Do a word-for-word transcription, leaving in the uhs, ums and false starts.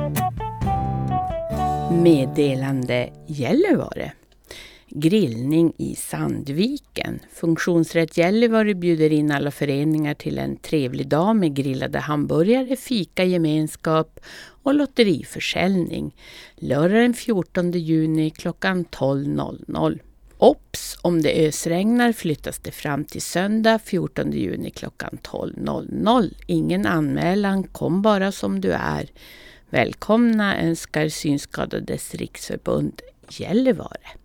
Meddelande Gällivare. Grillning i Sandviken. Funktionsrätt Gällivare bjuder in alla föreningar till en trevlig dag med grillade hamburgare, fika, gemenskap och lotteriförsäljning. Lördag den fjortonde juni klockan tolv noll noll. Ops, om det ösregnar flyttas det fram till söndag fjortonde juni klockan tolv noll noll. Ingen anmälan, kom bara som du är. Välkomna önskar Synskadades riksförbund Gällivare.